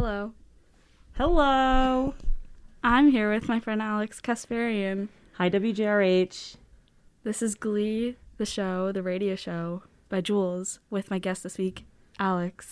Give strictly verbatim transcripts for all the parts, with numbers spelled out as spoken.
Hello. Hello. I'm here with my friend Alex Kasparian. Hi, W J R H. This is Glee, the show, the radio show by Jules, with my guest this week, Alex.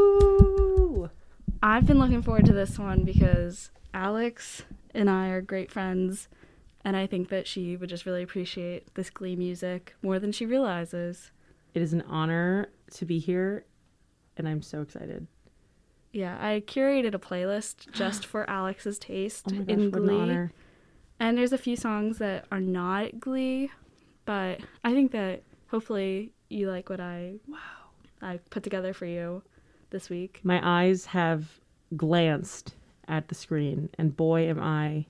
Woo! I've been looking forward to this one because Alex and I are great friends, and I think that she would just really appreciate this Glee music more than she realizes. It is an honor to be here, and I'm so excited. Yeah, I curated a playlist just for Alex's taste Oh my gosh, in what Glee. an honor. And there's a few songs that are not Glee, but I think that hopefully you like what I Wow. I put together for you this week. My eyes have glanced at the screen, and boy, am I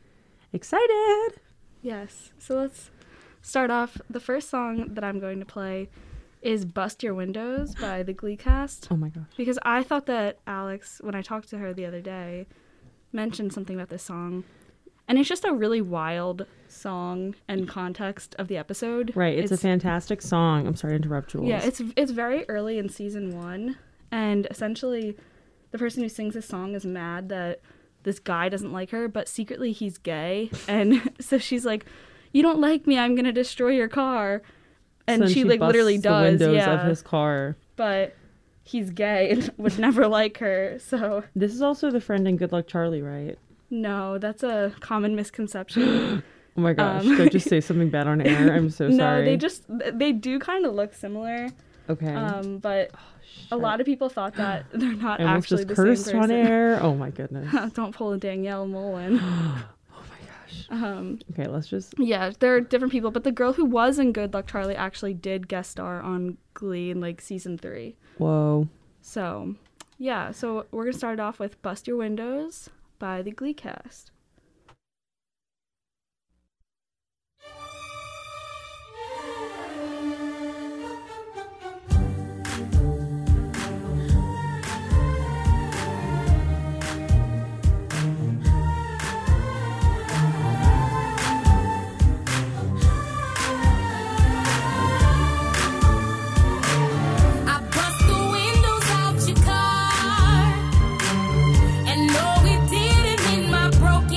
excited. Yes. So let's start off. The first song that I'm going to play is Bust Your Windows by the Glee cast. Oh my gosh. Because I thought that Alex, when I talked to her the other day, mentioned something about this song. And it's just a really wild song and context of the episode. Right, it's, it's a fantastic song. I'm sorry to interrupt, Jules. Yeah, it's it's very early in season one. And essentially, the person who sings this song is mad that this guy doesn't like her, but secretly he's gay. And so she's like, you don't like me, I'm going to destroy your car. And so she, she like, literally the does. windows yeah. of his car. But he's gay and would never like her, so... This is also the friend in Good Luck Charlie, right? No, that's a common misconception. Oh my gosh, Um, did I just say something bad on air? I'm so no, sorry. they just... They do kind of look similar. Okay. Um, but Oh, a lot of people thought that they're not I almost actually just the cursed same person. on air. Oh my goodness. Don't pull a Danielle Mullen. Oh my gosh. Um, Okay, let's just... yeah, they're different people, but the girl who was in Good Luck Charlie actually did guest star on Glee in, like, season three. Whoa. So, yeah, so we're going to start off with Bust Your Windows by the Glee cast. Broken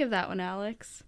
of that one, Alex?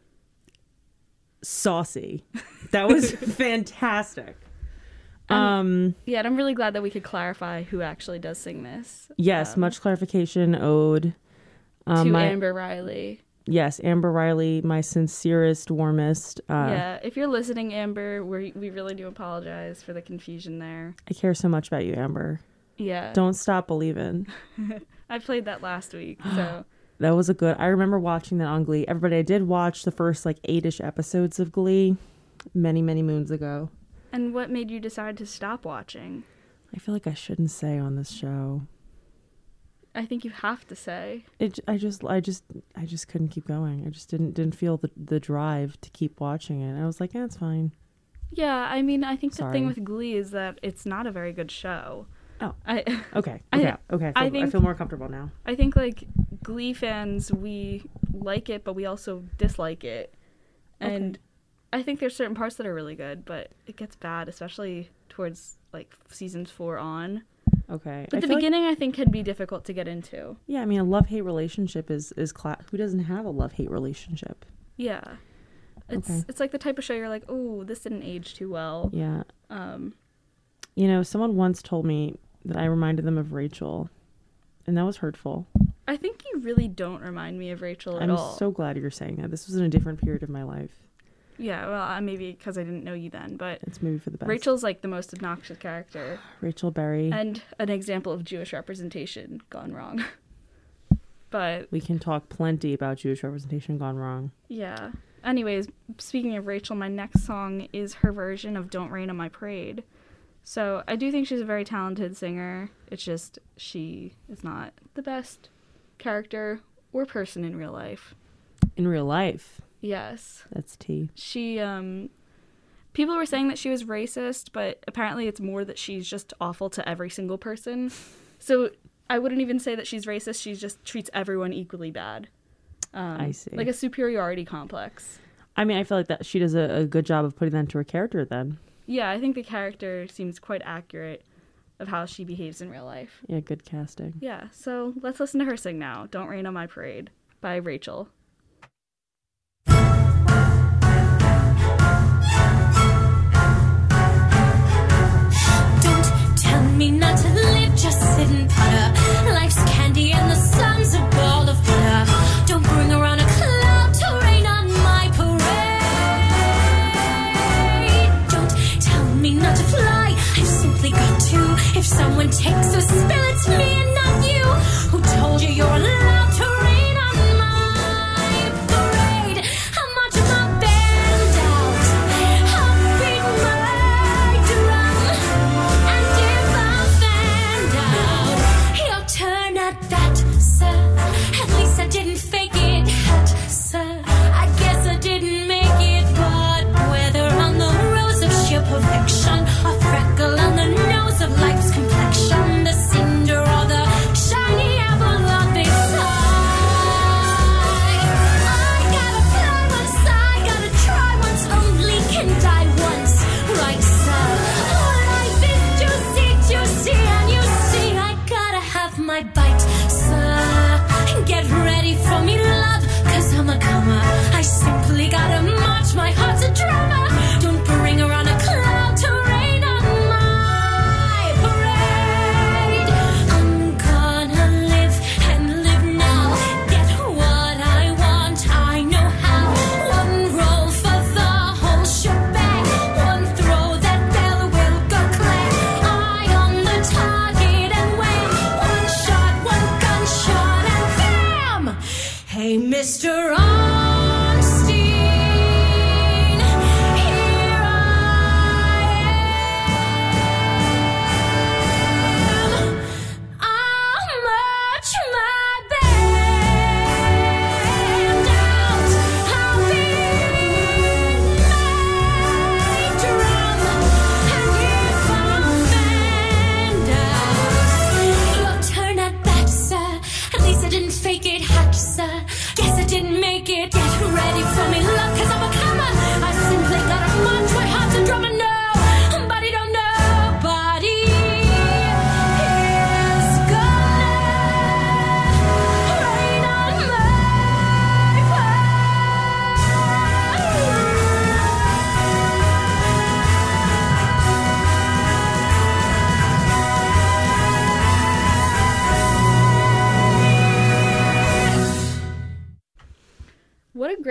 Saucy. That was fantastic. Um, yeah, and I'm really glad that we could clarify who actually does sing this. Yes, um, much clarification owed. Um, to my, Amber Riley. Yes, Amber Riley, my sincerest, warmest. Uh, yeah, if you're listening, Amber, we we really do apologize for the confusion there. I care so much about you, Amber. Yeah. Don't stop believing. I played that last week, so. That was a good... I remember watching that on Glee. Everybody, I did watch the first, like, eight-ish episodes of Glee many, many moons ago. And what made you decide to stop watching? I feel like I shouldn't say on this show. I think you have to say. It. I just, I just, I just couldn't keep going. I just didn't, didn't feel the the drive to keep watching it. I was like, yeah, it's fine. Yeah, I mean, I think Sorry. the thing with Glee is that it's not a very good show. Oh, I okay, I, okay, okay. I feel, I think I feel more comfortable now. I think like Glee fans, we like it, but we also dislike it, and. Okay. I think there's certain parts that are really good, but it gets bad, especially towards like seasons four on. Okay. But I the feel beginning, like, I think, can be difficult to get into. Yeah, I mean, a love-hate relationship is is cla- who doesn't have a love-hate relationship? Yeah, it's Okay. it's like the type of show you're like, oh, this didn't age too well. Yeah. Um, You know, someone once told me that I reminded them of Rachel, and that was hurtful. I think you really don't remind me of Rachel at I'm all. so glad you're saying that. This was in a different period of my life. Yeah, well, uh, maybe because I didn't know you then, but It's maybe for the best. Rachel's like the most obnoxious character Rachel Berry. and an example of Jewish representation gone wrong. But We can talk plenty about Jewish representation gone wrong. yeah. Anyways, speaking of Rachel, my next song is her version of Don't Rain on My Parade. So I do think she's a very talented singer. It's just she is not the best character or person in real life. In real life, Yes. that's tea. She, um, people were saying that she was racist, but apparently it's more that she's just awful to every single person. So I wouldn't even say that she's racist. She just treats everyone equally bad. Um, I see. Like a superiority complex. I mean, I feel like that she does a, a good job of putting that into her character then. Yeah, I think the character seems quite accurate of how she behaves in real life. Yeah, good casting. Yeah, so let's listen to her sing now. Don't Rain on My Parade by Rachel. Don't tell me not to live, just sit and putter. Life's candy and the sun's a ball of butter. Don't bring around a cloud to rain on my parade. Don't tell me not to fly, I've simply got to. If someone takes a spill, it's me and not you. Who told you you're allowed to rain on my parade? I'm marching my band out, I'm beating my drum. And if I'm found out, your turn at that, sir. At least I didn't fake it, hat, sir. I guess I didn't make it, but whether on the rose of sheer perfection, a freckle on the nose of life's complexion, the sin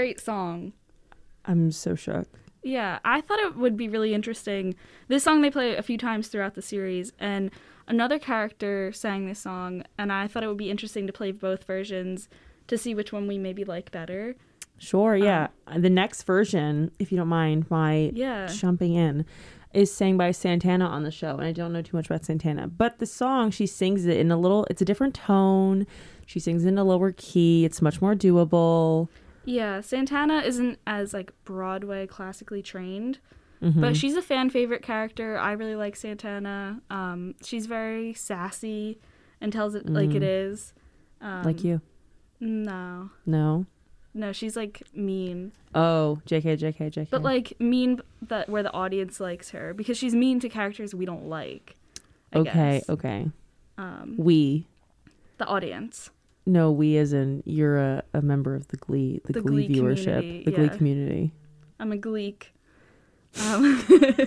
great song. I'm so shook. Yeah, I thought it would be really interesting. This song they play a few times throughout the series, and another character sang this song, and I thought it would be interesting to play both versions to see which one we maybe like better. Sure, yeah. Um, the next version, if you don't mind my yeah. jumping in, is sang by Santana on the show, and I don't know too much about Santana, but the song, she sings it in a little, it's a different tone. She sings in a lower key. It's much more doable. Yeah, Santana isn't as like Broadway classically trained, mm-hmm. but she's a fan favorite character. I really like Santana. Um, she's very sassy and tells it mm. like it is. Um, like you? No. No? No, she's like mean. Oh, J K, J K, J K. But like mean that where the audience likes her because she's mean to characters we don't like. I okay, guess. okay. Um, we. The audience. No, we as in you're a, a member of the Glee, the, the Glee, Glee viewership, the yeah. Glee community. I'm a Gleek. Um,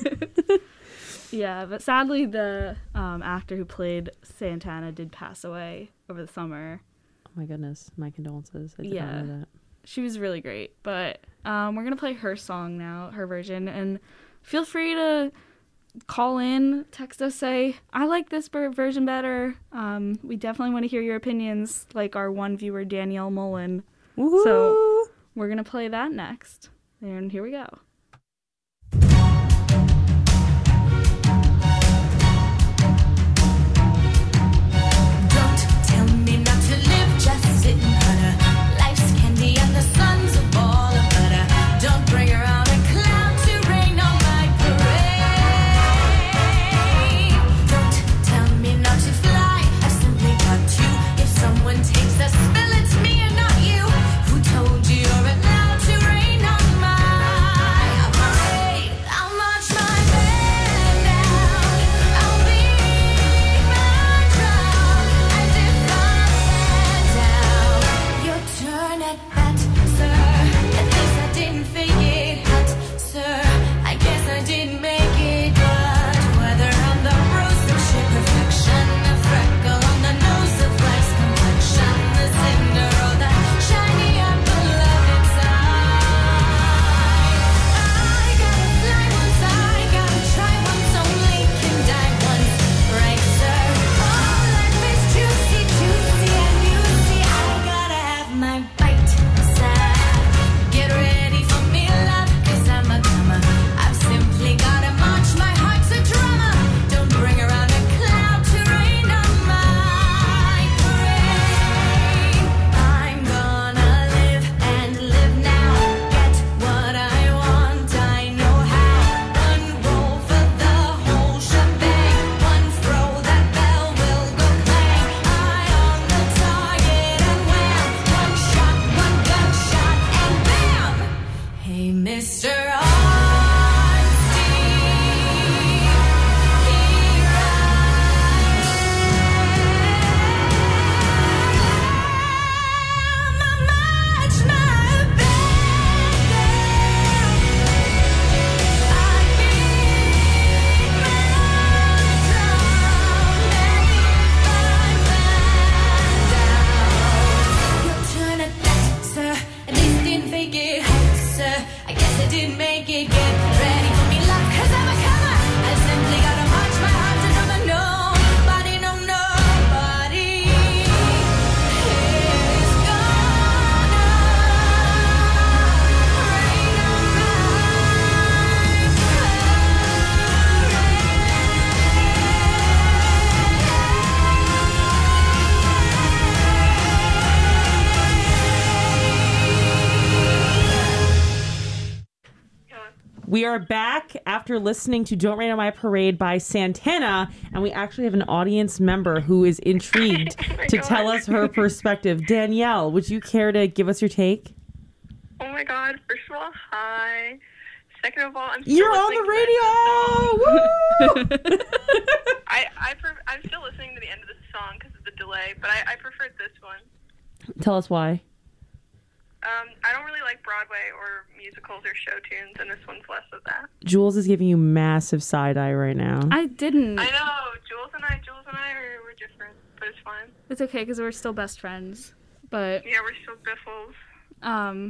yeah, but sadly the um, actor who played Santana did pass away over the summer. Oh my goodness, my condolences. I did yeah. not know that. She was really great, but um, we're going to play her song now, her version, and feel free to call in, text us, say, I like this version better. Um, we definitely want to hear your opinions, like our one viewer, Danielle Mullen. Woo-hoo! So we're going to play that next. And here we go. Don't tell me not to live, just sit and putter. Life's candy and the sun's a ball of butter. Don't bring around a cloud to rain on my parade. Don't tell me not to fly, I've simply got to. If someone takes the spill, it's me and not you. Who told you you're allowed to rain on my parade? I'll march my band down, I'll beat my drum, and if I'm down, your turn at bat, sir. At least I didn't fake it hot, sir. I guess I didn't make it, but whether I'm the rose of sheer perfection, a freckle on the nose of life's complexion, the cinder or the shiny apple of its eye, I gotta fly once, I gotta try once, only can die once, right, sir? Oh, life is juicy, juicy and juicy. I gotta have my bite, sir. Get ready for me, love, 'cause I'm a comer. I've simply gotta march, my heart's a drummer. Don't bring around a cloud to rain on my parade. I'm gonna live and live now. Get what I want, I know how. One roll for the whole shebang. One throw, that bell will go clang. Eye on the target and wham. One shot, one gunshot, and bam! Hey, Mister Arnstein, here I am. I march my band down, I beat my drum, and if I'm found out, your turn at that, sir. At least I didn't fake it hot, sir. I guess I didn't make it. Get ready for me, love, 'cause I'm a comer. I simply gotta march my heart to drum. Nobody, no, nobody is gonna rain on my We are back after listening to Don't Rain on My Parade by Santana, and we actually have an audience member who is intrigued Oh my to God. tell us her perspective. Danielle, would you care to give us your take? Oh my god, first of all, hi. Second of all, I'm still You're on listening the to radio! Woo! I, I pref- I'm still listening to the end of the song because of the delay, but I, I preferred this one. Tell us why. Um, I don't really like Broadway or musicals or show tunes, and this one's less of that. Jules is giving you massive side eye right now. I didn't. I know, Jules and I, Jules and I are we're different, but it's fine. It's okay because we're still best friends. But Yeah, we're still biffles. um,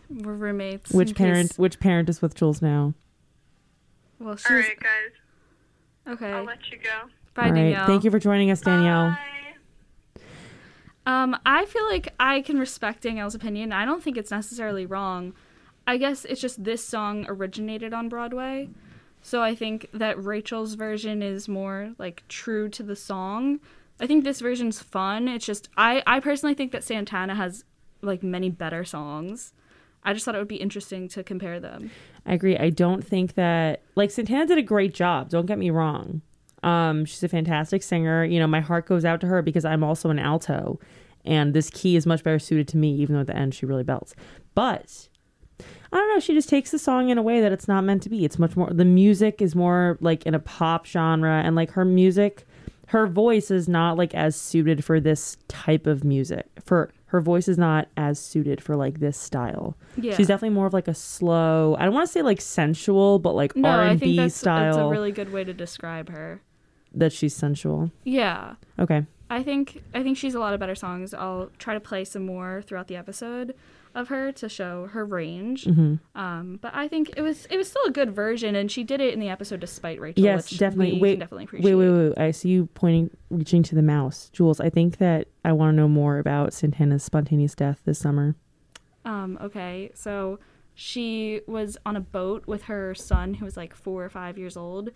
We're roommates. Which in parent? case- Which parent is with Jules now? Well, she All was. right, guys. Okay. I'll let you go. Bye, All right. Danielle. Thank you for joining us, Danielle. Bye. Um, I feel like I can respect Danielle's opinion. I don't think it's necessarily wrong. I guess it's just this song originated on Broadway. So I think that Rachel's version is more like true to the song. I think this version's fun. It's just I, I personally think that Santana has like many better songs. I just thought it would be interesting to compare them. I agree. I don't think that like Santana did a great job. Don't get me wrong. Um, she's a fantastic singer. You know, my heart goes out to her because I'm also an alto, and this key is much better suited to me. Even though at the end she really belts, but I don't know. She just takes the song in a way that it's not meant to be. It's much more. The music is more like in a pop genre, and like her music, her voice is not like as suited for this type of music. For her voice is not as suited for like this style. Yeah. She's definitely more of like a slow. I don't want to say like sensual, but like No, R I and think B that's, style. that's a really good way to describe her. That she's sensual. Yeah. Okay. I think I think she's a lot of better songs. I'll try to play some more throughout the episode of her to show her range. Mm-hmm. Um, but I think it was it was still a good version, and she did it in the episode despite Rachel. Yes, which definitely. We Wait, can definitely appreciate. wait, wait, wait. I see you pointing, reaching to the mouse, Jules. I think that I want to know more about Santana's spontaneous death this summer. Um, okay, so she was on a boat with her son, who was like four or five years old,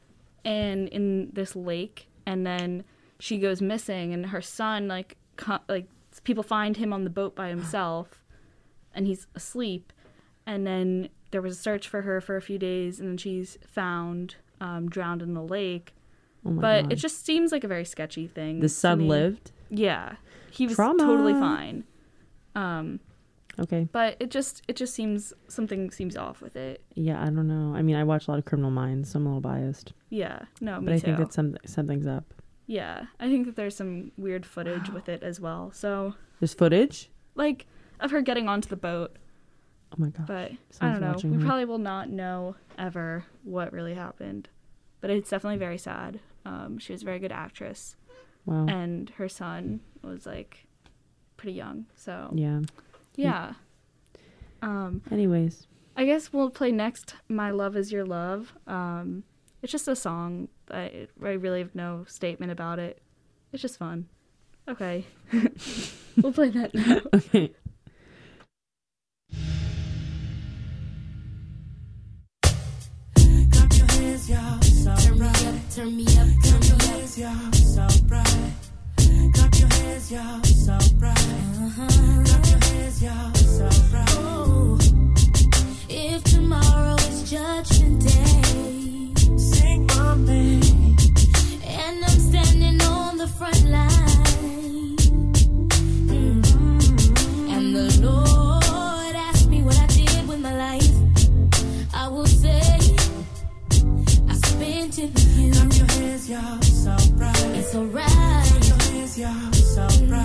and in this lake, and then she goes missing, and her son like co- like people find him on the boat by himself, and he's asleep, and then there was a search for her for a few days, and then she's found um, drowned in the lake. Oh my But God. it just seems like a very sketchy thing. The to son me. lived? Yeah, he was Trauma. totally fine. Um, Okay. but it just it just seems something seems off with it. Yeah, I don't know. I mean, I watch a lot of Criminal Minds, so I'm a little biased. Yeah, no, me But I too. think that some something's up. Yeah, I think that there's some weird footage with it as well. So There's footage? like of her getting onto the boat, Oh my God. but I Someone's don't know. watching We her. probably will not know ever what really happened, but it's definitely very sad. Um, she was a very good actress, Wow. and her son was like pretty young. So Yeah. yeah. Um, Anyways. I guess we'll play next My Love Is Your Love. Um, it's just a song. I, I really have no statement about it. It's just fun. Okay. We'll play that now. Okay. Clap your hands, y'all, so Turn me right. up, turn me up, turn Clap your me up. hands, y'all, so bright. Clap your hands, y'all, so bright. Clap your hands, y'all, so bright. Oh, if tomorrow is Judgment Day, Sing my name. and I'm standing on the front line, mm, and the Lord asked me what I did with my life, I will say I spent it with you. Clap your hands, y'all, so bright. It's alright. Clap your hands, y'all, so bright.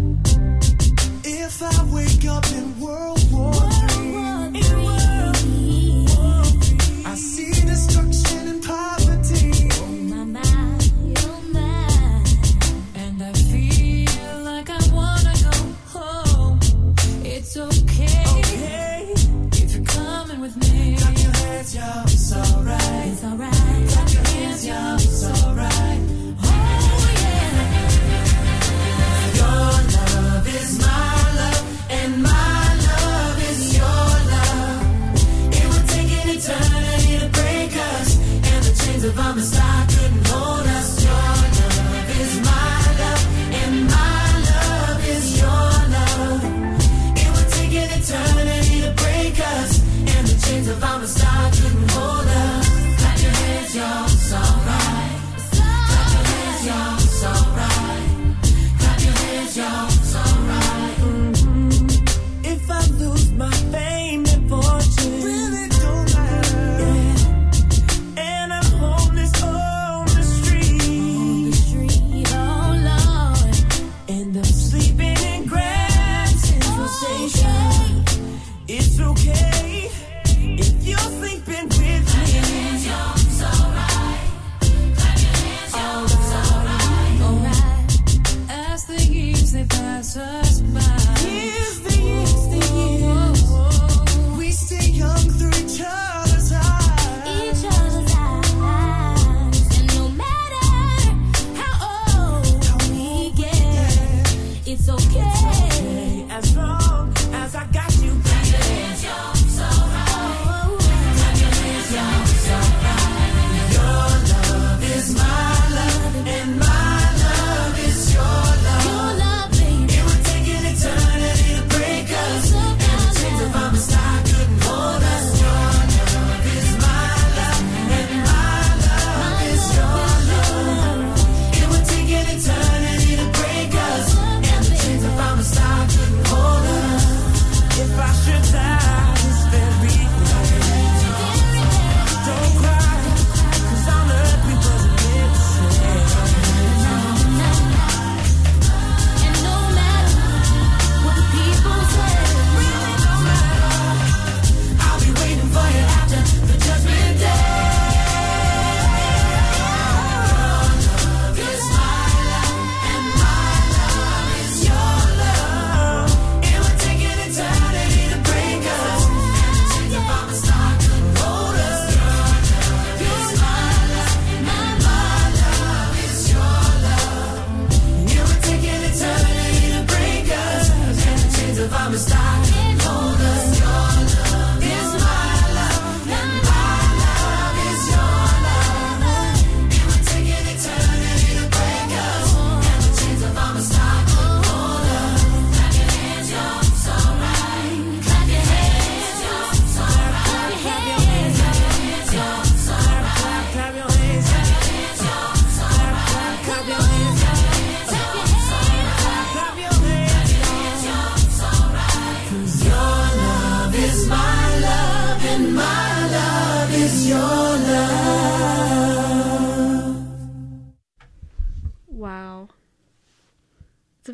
If I wake up in World War Three, in World War Three, I see destruction and poverty, Oh my, my, oh my. and I feel like I wanna go home. It's okay. Okay, if you're coming with me, clap your hands, y'all, it's alright. It's alright. Clap your hands, y'all, it's alright. Oh yeah. Your love is my love, and my love is your love. It would take an eternity to break us, and the chains of our Messiah couldn't hold us. Your love is my love, and my love is your love. It would take an eternity to break us, and the chains of our Messiah couldn't hold us. Clap your hands, y'all, it's alright. Clap your hands, y'all, it's alright. Clap your hands, y'all, it's alright. Mm-hmm. If I lose my fame and fortune, really don't matter. Yeah. And I'm homeless or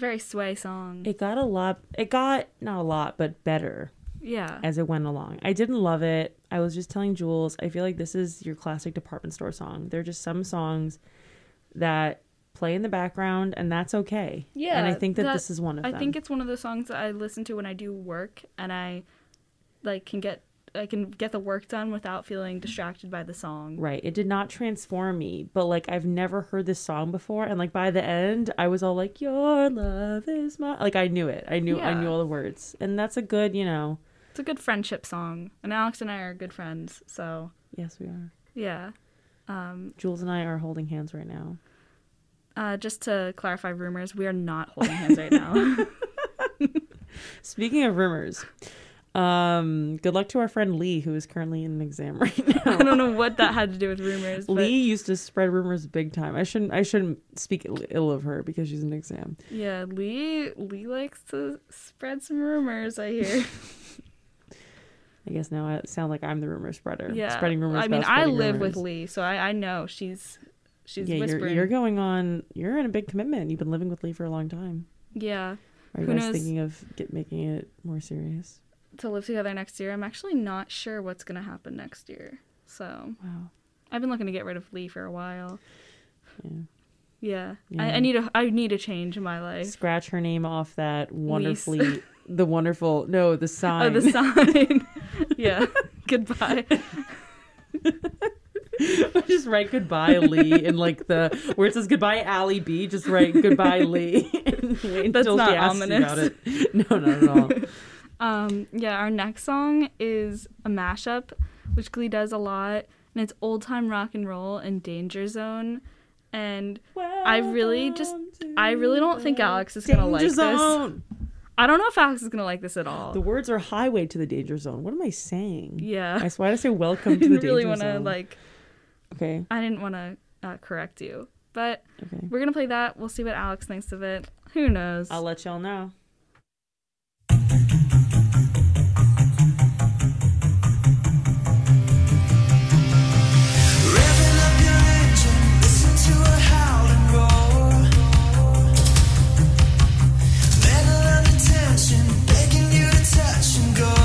very Sway song. It got a lot. It got not a lot, but better Yeah. as it went along. I didn't love it. I was just telling Jules, I feel like this is your classic department store song. There are just some songs that play in the background, and that's okay. Yeah. And I think that, that- this is one of I them. think it's one of the songs that I listen to when I do work, and I like can get I can get the work done without feeling distracted by the song. Right. It did not transform me, but like I've never heard this song before, and like by the end, I was all like, "Your love is my," like I knew it. I knew I Yeah. knew all the words, and that's a good, you know. It's a good friendship song, and Alex and I are good friends, so Yes, we are. yeah. Um, Jules and I are holding hands right now. uh, just to clarify rumors, we are not holding hands right now. Speaking of rumors, um, good luck to our friend Lee, who is currently in an exam right now. I don't know what that had to do with rumors. But Lee used to spread rumors big time. I shouldn't. I shouldn't speak ill, ill of her because she's in an exam. yeah, Lee Lee likes to spread some rumors. I hear. I guess now I sound like I'm the rumor spreader. Yeah, spreading rumors. I mean, about I spreading live rumors. with Lee, so I, I know she's she's Yeah, you're, whispering. you're going on. You're in a big commitment. You've been living with Lee for a long time. Yeah, Are you Who guys knows? thinking of get making it more serious? to live together next year. I'm actually not sure what's gonna happen next year. So Wow. I've been looking to get rid of Lee for a while. Yeah. Yeah, Yeah. I, I need a I need a change in my life. Scratch her name off that wonderfully. the wonderful. No, the sign. Oh, the sign. Yeah. Goodbye. Just write goodbye Lee in like the where it says goodbye Allie B. Just write goodbye Lee. And wait That's until not she asks you ominous. about it. No, not at all. Um, yeah, our next song is a mashup, which Glee does a lot, and it's old time rock and roll and Danger Zone. And I really just, I really don't think Alex is gonna like Danger this. zone. I don't know if Alex is gonna like this at all. The words are highway to the danger zone. What am I saying? Yeah. I swear to say welcome I to the didn't danger really want to zone. like, Okay. I didn't want to uh, correct you, but Okay. we're gonna play that. We'll see what Alex thinks of it. Who knows? I'll let y'all know. Revving up your engine, listen to a howl and roar. Metal under tension, begging you to touch and go.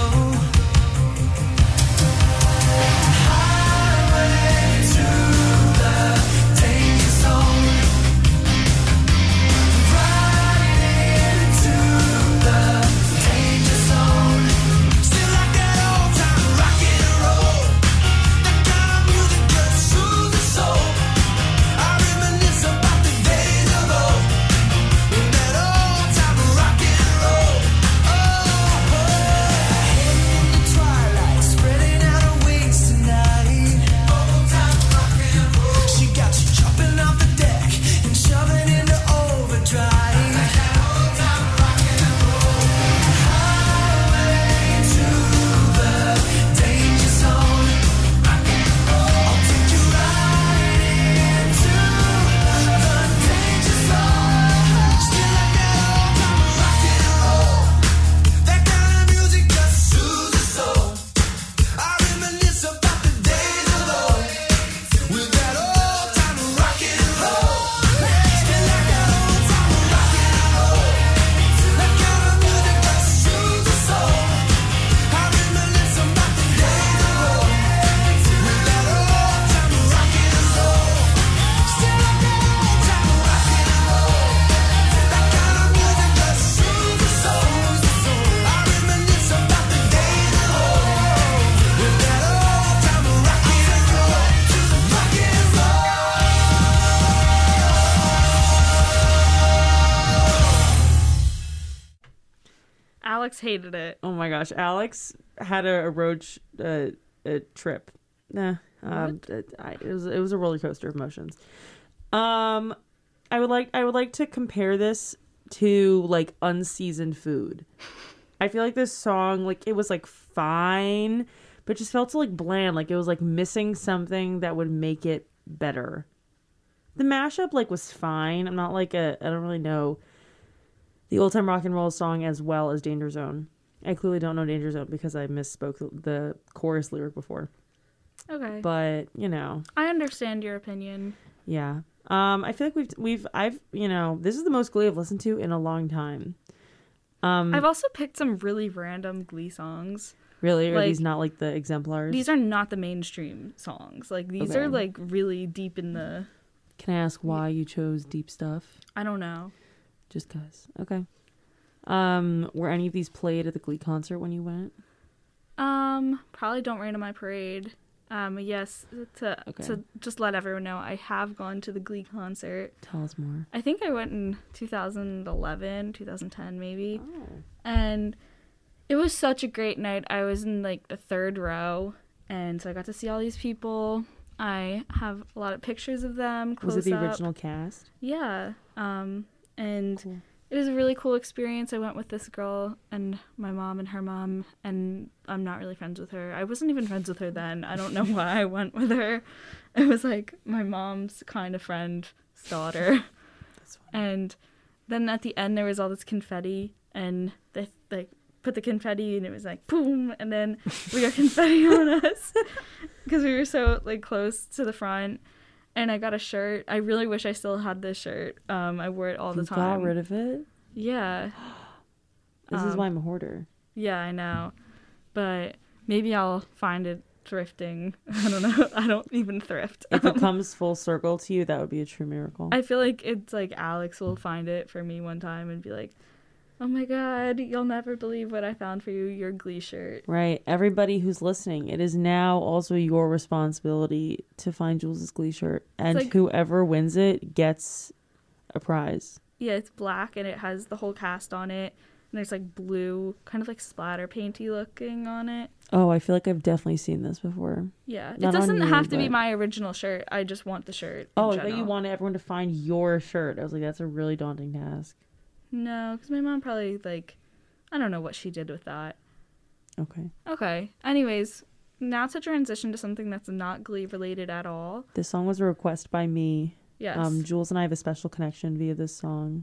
Highway to the danger zone. Right into the danger zone. Still like that old time rock and roll. That kind of music that soothes the soul. I reminisce about the days of old. With that old time rock and roll. Oh, heading into twilight, spreading out her wings tonight. Old time rock and roll. She got you jumping off the deck and shoving into overdrive. Old time rock and roll. Highway to the danger zone. I'll take you right into the danger zone. Still like that old time rock and roll. That kind of music just soothes the soul. I reminisce about the days of old with that old time rock and roll. Still like that old time rock and roll. That kind of music just soothes the soul. I reminisce about the days of old with that old time rock and roll. Still like that old time rock and roll. That kind of music just soothes the soul. I reminisce about the days of old with that old time rock and roll. Rock and Alex hated it. Oh my gosh, Alex had a, a road sh- uh, a trip. Nah, um, it, I, it was it was a roller coaster of emotions. Um, I would like I would like to compare this to like unseasoned food. I feel like this song, like it was like fine, but just felt so like bland. Like it was like missing something that would make it better. The mashup like was fine. I'm not like a I don't really know the old time rock and roll song as well as Danger Zone. I clearly don't know Danger Zone because I misspoke the, the chorus lyric before. Okay. But, you know, I understand your opinion. yeah. Um, I feel like we've we've I've you know this is the most Glee I've listened to in a long time. Um, I've also picked some really random Glee songs. really, are like- these not like the exemplars? These are not the mainstream songs. Like these Okay. are like really deep in the. Can I ask why you chose Deep Stuff? I don't know. Just cause. Okay. Um, were any of these played at the Glee concert when you went? Um, probably Don't Rain on My Parade. Um, yes, to Okay. to just let everyone know, I have gone to the Glee concert. Tell us more. I think I went in two thousand eleven, two thousand ten maybe. Oh. And it was such a great night. I was in like the third row, and so I got to see all these people. I have a lot of pictures of them. Close Was it the up. original cast? Yeah. Um, and Cool. it was a really cool experience. I went with this girl and my mom and her mom, and I'm not really friends with her. I wasn't even friends with her then. I don't know why I went with her. It was like my mom's kind of friend's daughter. That's funny. And then at the end there was all this confetti, and they like put the confetti and it was like boom, and then we got confetti on us because we were so like close to the front. And I got a shirt. I really wish I still had this shirt. Um, I wore it all You the time. got rid of it? Yeah, This is Um, why I'm a hoarder. yeah, I know. But maybe I'll find it thrifting. I don't know. I don't even thrift. If it comes full circle to you, that would be a true miracle. I feel like it's like Alex will find it for me one time and be like, "Oh my God, you'll never believe what I found for you, your Glee shirt." Right. Everybody who's listening, it is now also your responsibility to find Jules' Glee shirt. And like- whoever wins it gets a prize. Yeah, it's black and it has the whole cast on it. And there's like blue, kind of like splatter painty looking on it. Oh, I feel like I've definitely seen this before. Yeah, it Not on doesn't you, have to be but- my original shirt. I just want the shirt. in Oh, I thought general. you wanted everyone to find your shirt. I was like, that's a really daunting task. No, because my mom probably like, I don't know what she did with that. Okay. Okay. Anyways, now to transition to something that's not Glee related at all. This song was a request by me. Yes. Um, Jules and I have a special connection via this song.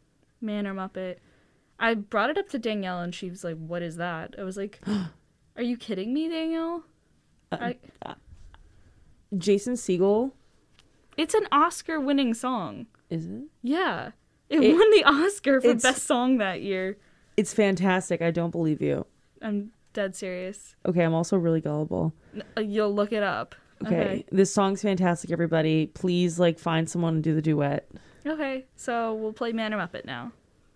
Man or Muppet. I brought it up to Danielle and she was like, "What is that?" I was like, "Are you kidding me, Danielle?" Uh, I, Jason Segel, it's an Oscar-winning song. is it? Yeah, it, It- won the Oscar for it's- best song that year. It's fantastic. I don't believe you. I'm dead serious. Okay, I'm also really gullible. N- uh, You'll look it up. Okay. This song's fantastic, everybody. Please, like, find someone to do the duet. Okay, so we'll play Man or Muppet now.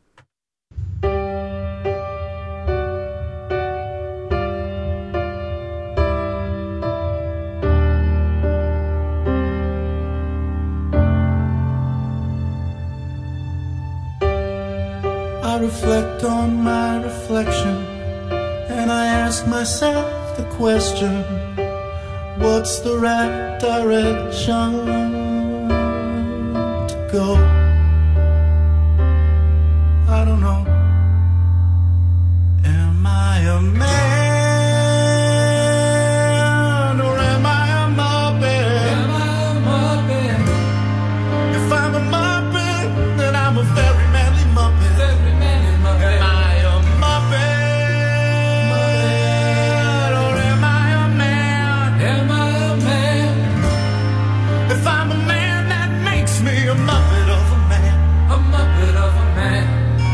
I reflect on my reflection and I ask myself the question, what's the right direction to go? I don't know. Am I a man or am I a muppet? Am I a muppet? If I'm a muppet, then I'm a very manly muppet. Am I a muppet or am I a man? Am I a man? If I'm a man, that makes me a muppet of a man. A muppet of a man.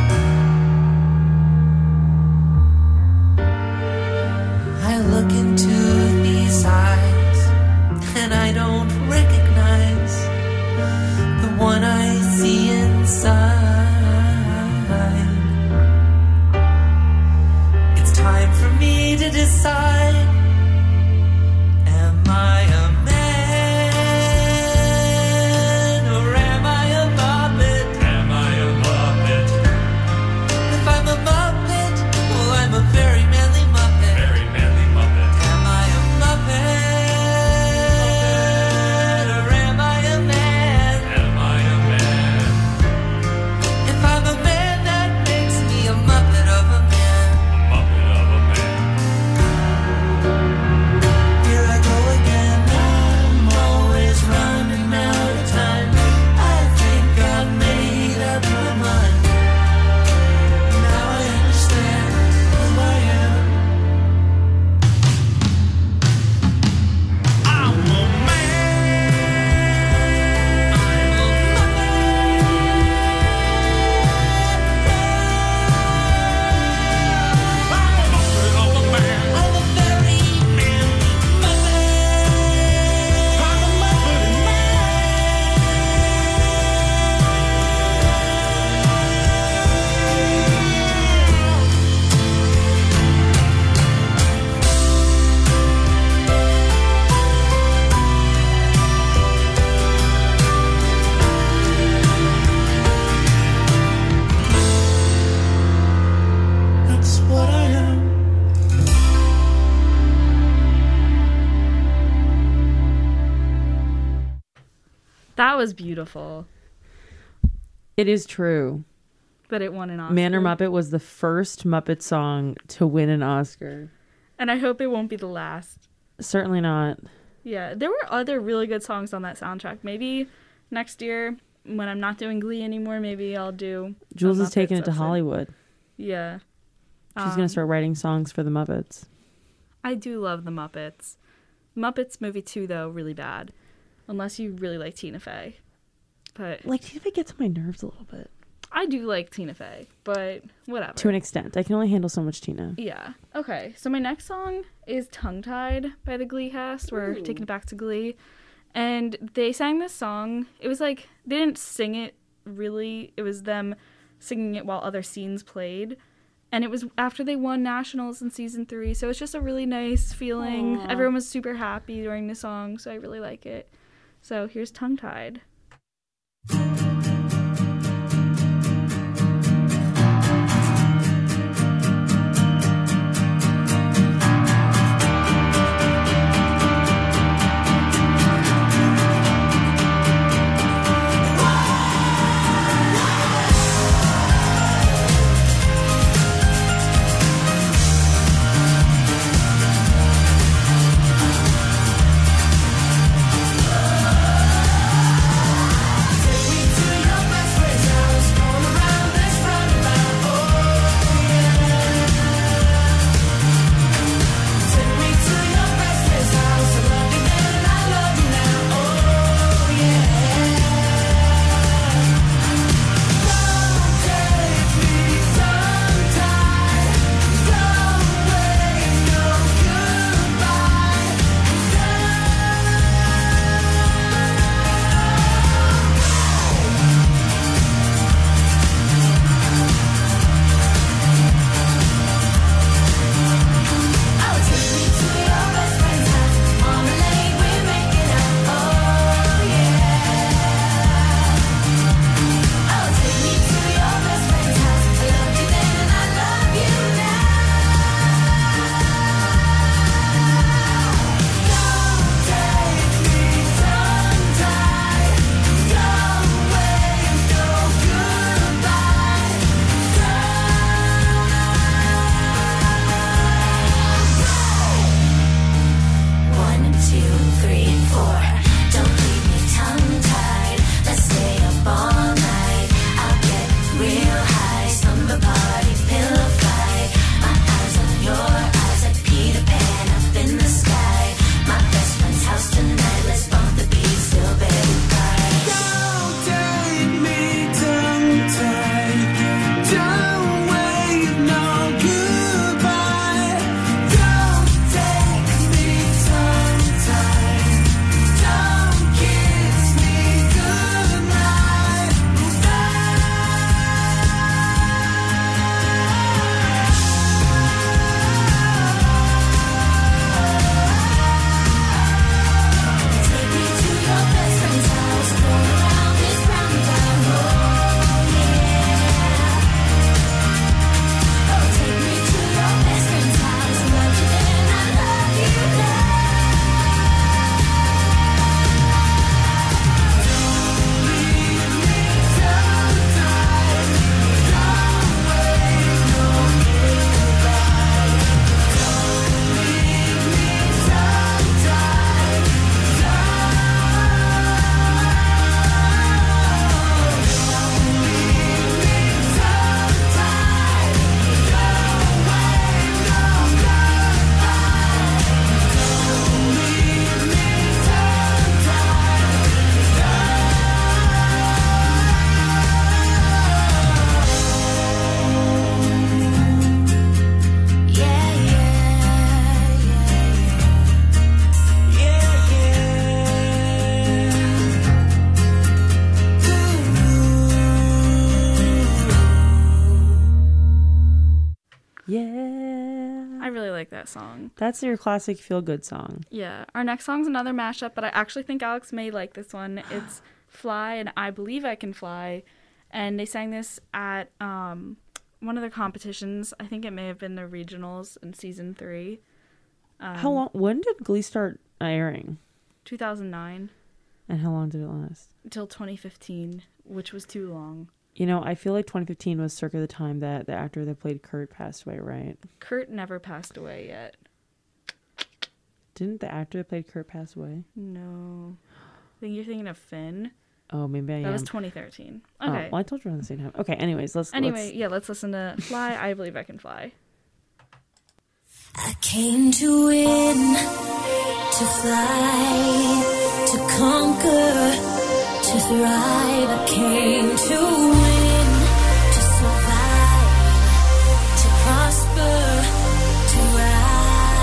I look into these eyes and I don't recognize the one I see inside. It's time for me to decide. Am I a man or am I a muppet? Am I a muppet? If I'm a muppet, well, I'm a very manly muppet. Very manly muppet. Am I a muppet or am I a man? Am I a man? If I'm a man, that makes me a muppet of a man. A muppet of a man. That was beautiful. It is true. That it won an Oscar. Man or Muppet was the first Muppet song to win an Oscar. And I hope it won't be the last. Certainly not. Yeah, there were other really good songs on that soundtrack. Maybe next year, when I'm not doing Glee anymore, maybe I'll do... a Jules is Muppets taking it to episode. Hollywood. Yeah. She's Um, going to start writing songs for the Muppets. I do love the Muppets. Muppets movie two, though, really bad. Unless you really like Tina Fey. But Like, Tina Fey gets on my nerves a little bit. I do like Tina Fey, but whatever. To an extent. I can only handle so much Tina. Yeah. Okay. So my next song is Tongue Tied by the Glee cast. We're taking it back to Glee. And they sang this song. It was like, they didn't sing it really. It was them singing it while other scenes played. And it was after they won nationals in season three. So it's just a really nice feeling. Aww. Everyone was super happy during the song. So I really like it. So here's Tongue Tied. that song. That's your classic feel-good song. Yeah. Our next song's another mashup, but I actually think Alex may like this one. It's Fly and I Believe I Can Fly. And they sang this at um, one of the competitions. I think it may have been the regionals in season three. Um, How long? When did Glee start airing? two thousand nine. And how long did it last? Until twenty fifteen, which was too long. You know, I feel like twenty fifteen was circa the time that the actor that played Kurt passed away, right? Kurt never passed away yet. Didn't the actor that played Kurt pass away? No. I think you're thinking of Finn. Oh, maybe I That am. was twenty thirteen. Oh, Okay. well, I told you around the same time. Okay, anyways, let's... Anyway, let's... yeah, let's listen to Fly, I Believe I Can Fly. I came to win, to fly, to conquer, to thrive. I came to win, to survive, to prosper, to rise.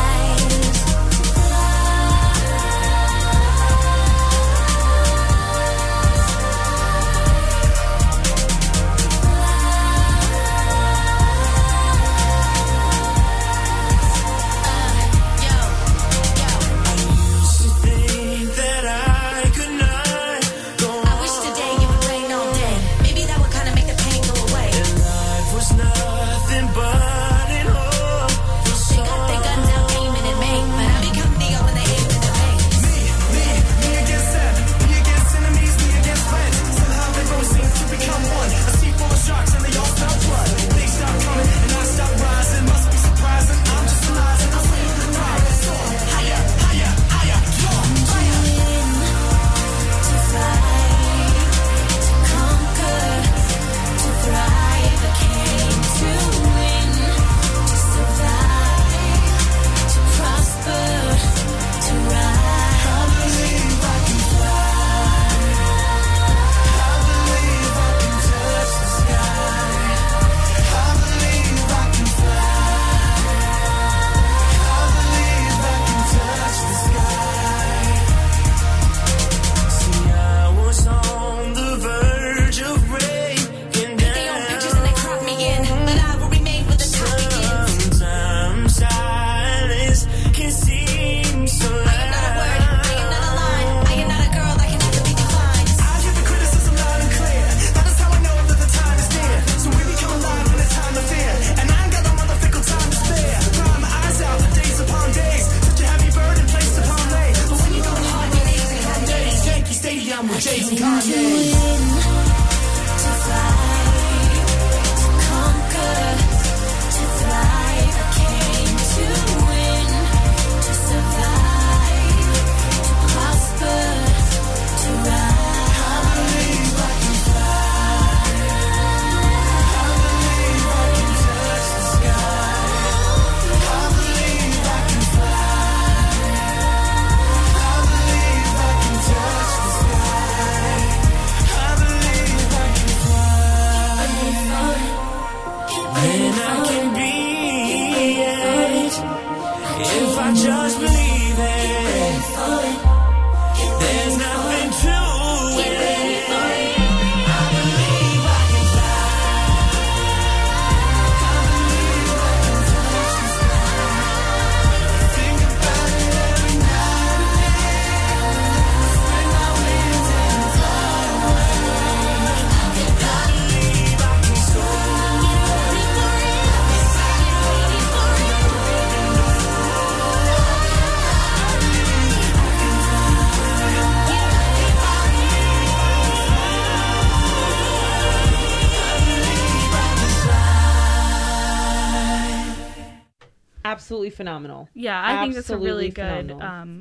Absolutely phenomenal. Yeah, I think that's a really Absolutely good, phenomenal. um,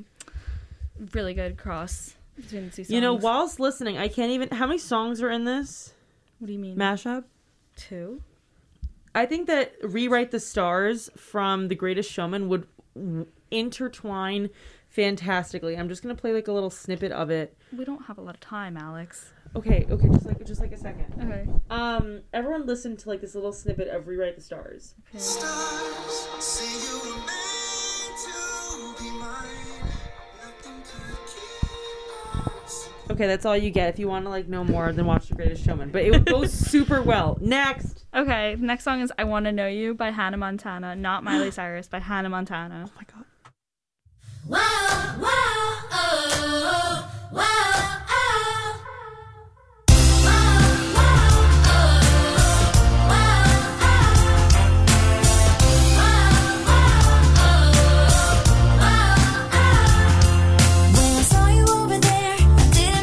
really good cross between the two songs. You know, whilst listening, I can't even... How many songs are in this What do you mean? mashup? Two? I think that Rewrite the Stars from The Greatest Showman would w- intertwine fantastically. I'm just going to play like a little snippet of it. We don't have a lot of time, Alex. Okay, okay, just like just like a second. Okay. Um, everyone listen to like this little snippet of Rewrite the Stars. Okay. Stars, say you were meant to be mine. Nothing could keep us. Okay, that's all you get. If you want to like know more, then watch The Greatest Showman. But it goes super well. Next. Okay, the next song is I Want to Know You by Hannah Montana, not Miley Cyrus, by Hannah Montana. Oh my god. Whoa, whoa, oh, whoa, oh. Whoa, whoa, oh, whoa, oh. Whoa, whoa, oh, whoa, oh. When I saw you over there, I didn't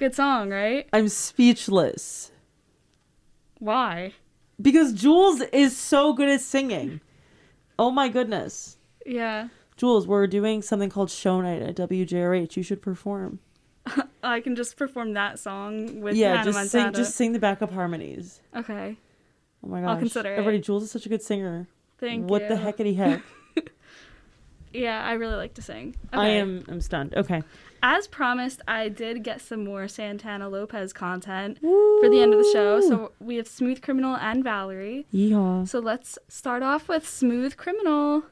Good song, right? I'm speechless. Why? Because Jules is so good at singing. Oh my goodness. Yeah. Jules, we're doing something called Show Night at W J R H. You should perform. I can just perform that song with Yeah, Hannah just sing, Montana. just sing the backup harmonies. Okay. Oh my gosh. I'll consider it. Everybody, Jules is such a good singer. Thank what you. the heckity heck? Yeah, I really like to sing. Okay. I am I'm stunned. Okay. As promised, I did get some more Santana Lopez content for the end of the show. So we have Smooth Criminal and Valerie. Yeehaw. So let's start off with Smooth Criminal.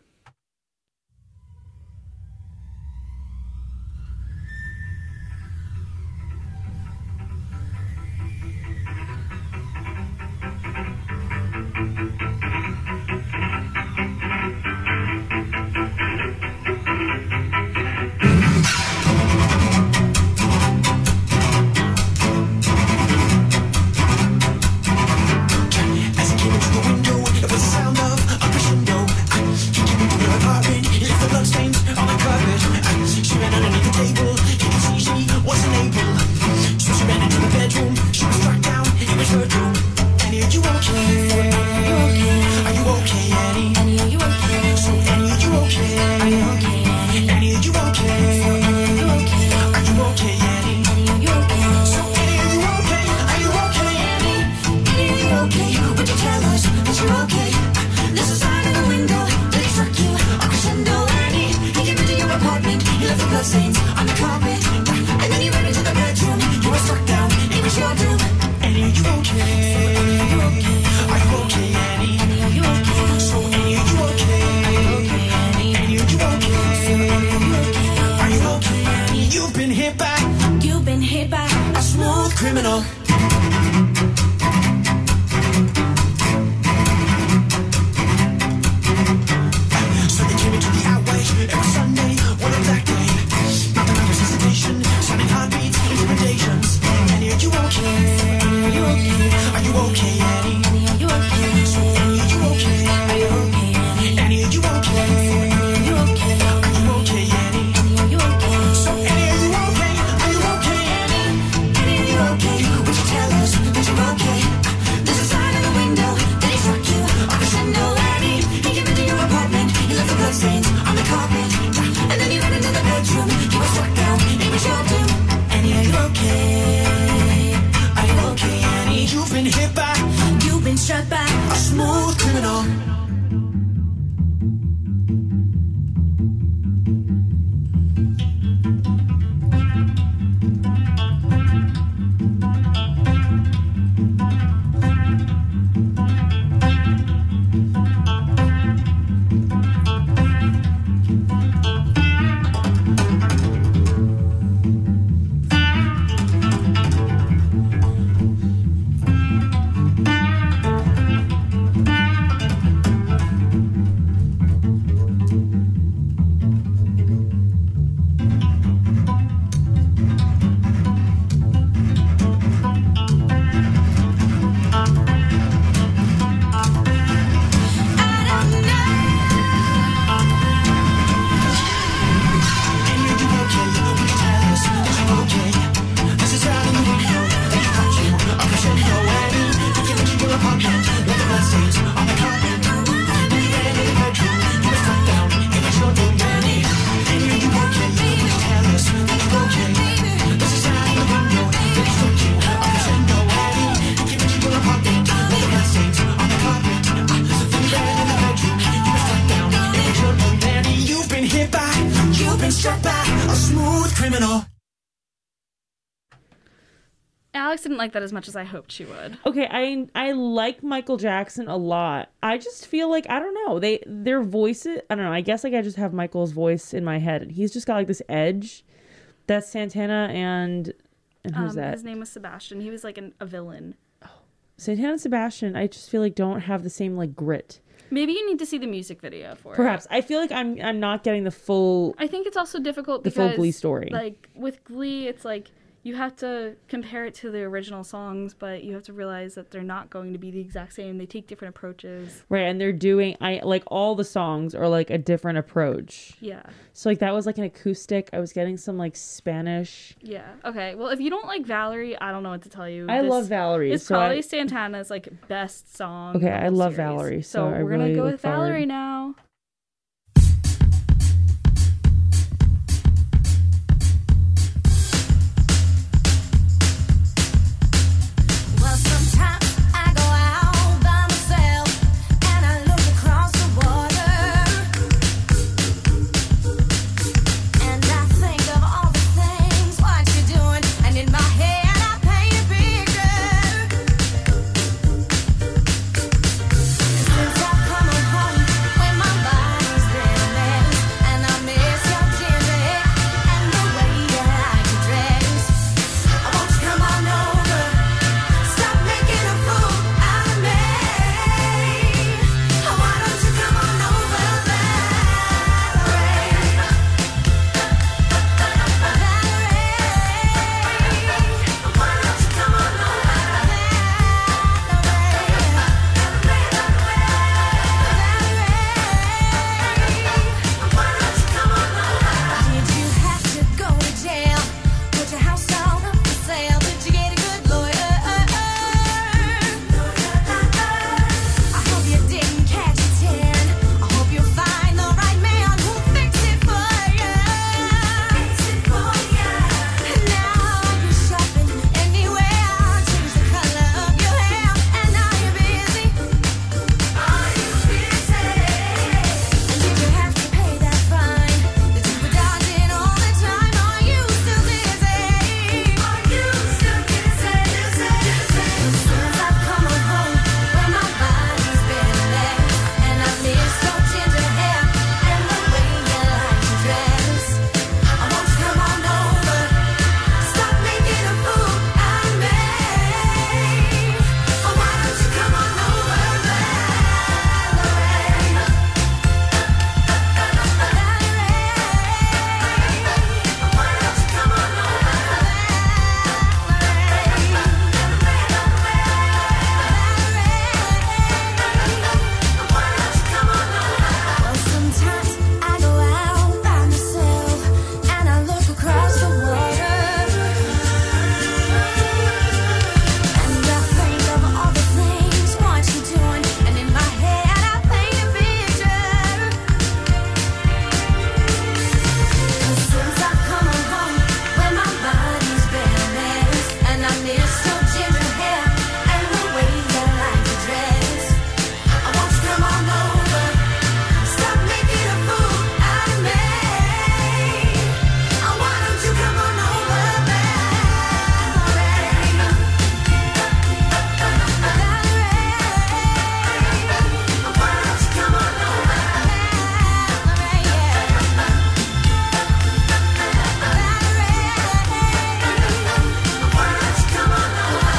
As he came into the window, it was the sound of a crescendo. He came into her apartment, he left the bloodstains on the carpet. She ran underneath the table, he could see she wasn't able. So she ran into the bedroom, she was struck down, it was her doom. Annie, are you okay? Are you okay, Annie? Annie, are you okay? So Annie, are you okay? Are you okay? Annie, are you okay? Annie, are you okay? Are you okay, Annie? Annie, are you okay? So Annie, are you okay? Are you okay, Annie? Annie, are you okay? Would you tell us that you're okay? There's a sign in the window that he struck you a crescendo. Annie, he came into your apartment, he left the bloodstains on the carpet, and then he ran into the bedroom. You were struck down, it was your doom. Annie, are you okay? Annie, are you okay? Are you okay, Annie? Annie, are you okay? So Annie, are you okay? Okay, Annie. Annie, are you okay? Annie, are you okay? Are you okay, Annie? You've been hit by You've been hit by a smooth criminal. So they came into the outway. It was Sunday, one a black day. Not the numbers hesitation, sounding heartbeats, intimidations. Annie, are you okay? Are you okay? Are you okay, Annie? Annie, are you okay? So Annie, are you okay? Are you okay, Annie? Annie, are you okay? Are you okay? Are you okay, Annie? Annie, are you okay? So Annie, are you okay? Are you okay, Annie? Annie, are you okay? Would you tell us that you're okay? There's a sign in the window that he struck you a crescendo. Annie, he came into your apartment, he left the bloodstains on the carpet, and then he ran into the bedroom. You were struck down, it was your doom. Annie, are you okay? Are you okay, Annie? You've been hit by You've been struck by a smooth criminal. Struck by a smooth criminal. Alex didn't like that as much as I hoped she would. Okay, I I like Michael Jackson a lot. I just feel like I don't know. They their voices, I don't know. I guess like I just have Michael's voice in my head and he's just got like this edge. That's Santana and and who's Um, that? his name was Sebastian. He was like an, a villain. Santana and Sebastian, I just feel like don't have the same like grit. Maybe you need to see the music video for Perhaps. it. I feel like I'm I'm not getting the full I think it's also difficult The because full Glee story. Like with Glee, it's like you have to compare it to the original songs, but you have to realize that they're not going to be the exact same. They take different approaches. Right, and they're doing I like all the songs are like a different approach. Yeah. So like that was like an acoustic. I was getting some like Spanish. Yeah. Okay. Well, if you don't like Valerie, I don't know what to tell you. I This love Valerie. It's so probably I, Santana's like best song. Okay, in the I whole love series. Valerie, So, so I we're gonna really go look with Valerie forward. now. Well, sometimes I go out by myself and I look across the water, and I think of all the things what you're doing, and in my head I paint a picture. Since I've come home, when my body's been a mess, and I miss your ginger hair and the way you like to dress, I want you to come on over. Stop making a fool out of me. Why don't you come on over, Valerie? Valerie, why don't you come on over, Did you have to go to jail? Put your house all up for sale? Did you get a good lawyer? I hope you didn't catch a ten. I hope you find the right man who'll fix it for you. Now you're shopping anywhere. Change the color of your hair, and now you're busy. And did you have to pay that fine that you were dodging all the time? Are you still busy? Since I've come home, when my body's been a mess, and I miss your ginger hair and the way you like to dress, I want you to come on over. Stop making a fool out of me. Why don't you come on over, Valerie? Well, sometimes I go out by myself and I look across the water, and I think of all the things what you're doing, and in my head I paint a picture. Since I've come home, when my body's been a mess, and I miss your ginger hair and the way you like to dress, I want you to come on over. Stop making a fool out of me. Why don't you come on over, Valerie? Why don't you come on over, Valerie? Why don't you come on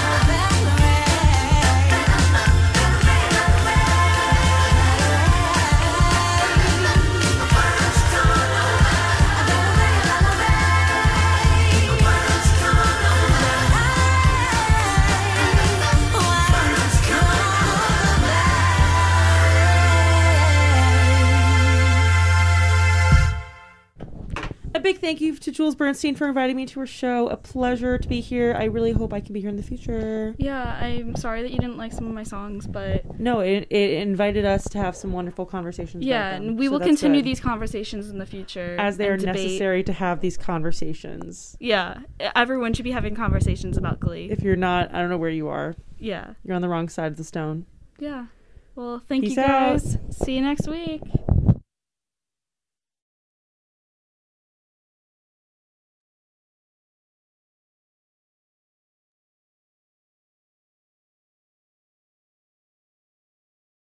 A big thank you to Jules Bernstein for inviting me to her show. A pleasure to be here. I really hope I can be here in the future. Yeah, I'm sorry that you didn't like some of my songs, but No, it, it invited us to have some wonderful conversations. yeah, about them, and we so will that's continue good. these conversations in the future as they are and debate. necessary to have these conversations. Yeah, everyone should be having conversations about Glee. If you're not, I don't know where you are. yeah, You're on the wrong side of the stone. yeah. Well, thank Peace you out. guys. See you next week.